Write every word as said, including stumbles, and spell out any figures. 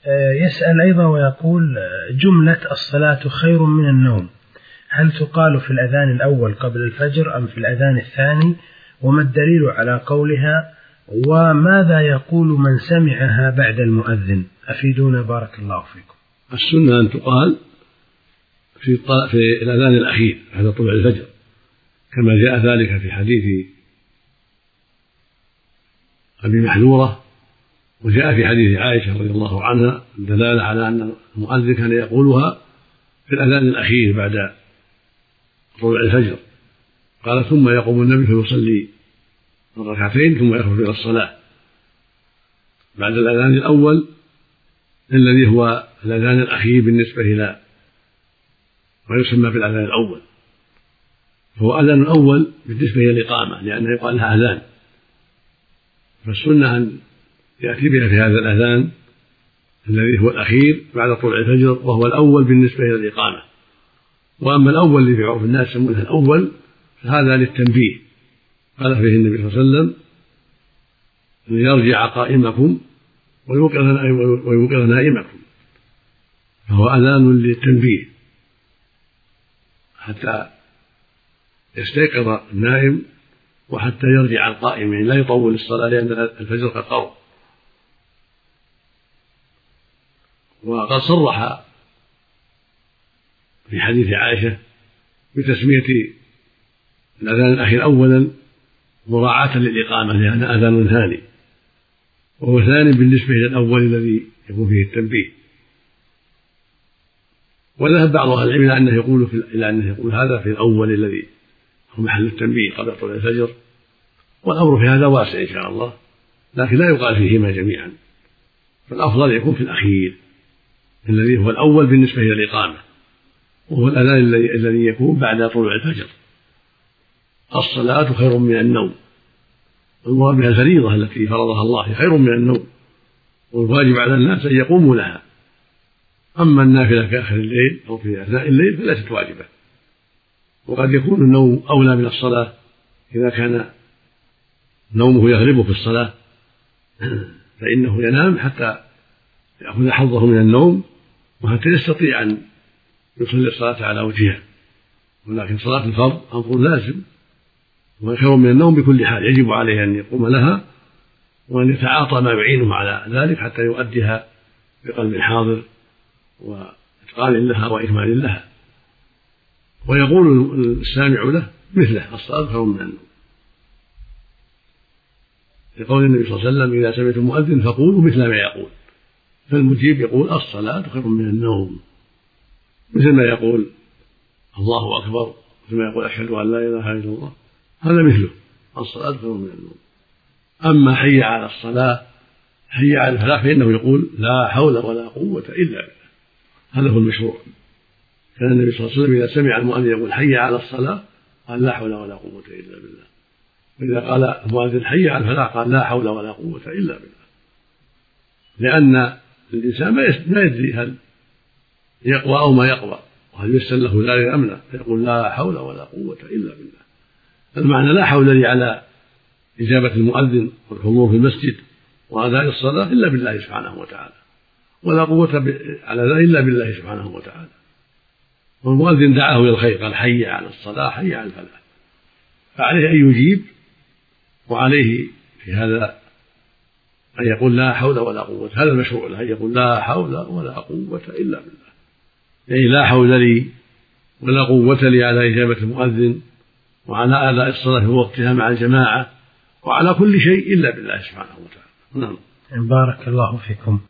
يسأل أيضا ويقول: جملة الصلاة خير من النوم هل تقال في الأذان الأول قبل الفجر أم في الأذان الثاني؟ وما الدليل على قولها؟ وماذا يقول من سمعها بعد المؤذن؟ أفيدونا بارك الله فيكم. السنة أن تقال في, في الأذان الأخير بعد طلوع الفجر، كما جاء ذلك في حديث أبي محذورة، وجاء في حديث عائشة رضي الله عنها الدلالة على أن المؤذن كان يقولها في الأذان الأخير بعد طلوع الفجر. قال: ثم يقوم النبي فيصلي ركعتين ثم يخرج إلى الصلاة بعد الأذان الأول الذي هو الأذان الأخير بالنسبة إلى ما يسمى بالأذان الأول، فهو أذان الأول بالنسبة إلى الإقامة لأنه يقال لها أذان، فالسنة أن يأتي بها في هذا الأذان الذي هو الأخير بعد طلوع الفجر، وهو الأول بالنسبة إلى الإقامة. وأما الأول الذي في عرف الناس يسمونه الأول فهذا للتنبيه، قال فيه النبي صلى الله عليه وسلم: ليرجع قائمكم ويوقظ نائمكم، فهو أذان للتنبيه حتى يستيقظ النائم وحتى يرجع القائم، يعني لا يطول الصلاة لأن الفجر قد قرب. وقد صرح في حديث عائشة بتسمية الأذان الأخير أولا مراعاة للإقامة لأن أذان ثاني، وهو ثاني بالنسبة إلى الأول الذي يكون فيه التنبيه. وذهب بعض أهل العلم إلى أنه يقول في إلى أنه يقول هذا في الأول الذي هو محل التنبيه قبل طلوع الفجر، والأمر في هذا واسع إن شاء الله، لكن لا يقال فيهما جميعا، فالأفضل يكون في الأخير الذي هو الأول بالنسبة إلى الإقامة، وهو الأذان الذي يكون بعد طلوع الفجر. الصلاة خير من النوم، المراد بها الفريضة التي فرضها الله خير من النوم، والواجب على الناس أن يقوموا لها. أما النافلة في آخر الليل أو في أثناء الليل فليست واجبة، وقد يكون النوم أولى من الصلاة إذا كان نومه يغلبه في الصلاة فإنه ينام حتى يأخذ حظه من النوم وحتى يستطيع أن يصلي الصلاة على وجهها. ولكن صلاة الفرض أمر لازم وخير من النوم بكل حال، يجب عليه أن يقوم لها وأن يتعاطى ما يعينه على ذلك حتى يؤديها بقلب حاضر وإتقان لها وإكمال لها. ويقول السامع له مثله: الصلاة خير من النوم، لقول النبي صلى الله عليه وسلم: إذا سمعتم المؤذن فقولوا مثل ما يقول. فالمجيب يقول: الصلاة خير من النوم، مثل ما يقول الله أكبر، مثل ما يقول أشهد أن لا إله إلا الله، هذا مثله: الصلاة خير من النوم. أما حي على الصلاة حي على الفلاح فإنه يقول: لا حول ولا قوة إلا بالله، هذا هو المشروع. كان النبي صلى الله عليه وسلم إذا سمع المؤذن يقول حي على الصلاة قال: لا حول ولا قوة إلا بالله. وإذا قال المؤذن حي على الفلاح قال: لا حول ولا قوة إلا بالله، لأن الإنسان ما يدري هل يقوى أو ما يقوى، وهل يسر له ذلك أم لا، فيقول: لا حول ولا قوة إلا بالله. المعنى لا حول لي على إجابة المؤذن والحضور في المسجد وأداء الصلاة إلا بالله سبحانه وتعالى، ولا قوة على ذلك إلا بالله سبحانه وتعالى. والمؤذن دعاه إلى الخير، قال: حي على الصلاة حي على الفلاح، فعليه أن يجيب، وعليه في هذا أن يقول: لا حول ولا قوة، هذا المشروع له، أن يقول: لا حول ولا قوة إلا بالله، يعني لا حول لي ولا قوة لي على إجابة المؤذن وعلى أداء الصلاة في وقتها مع الجماعة وعلى كل شيء إلا بالله سبحانه وتعالى. نعم. بارك الله فيكم.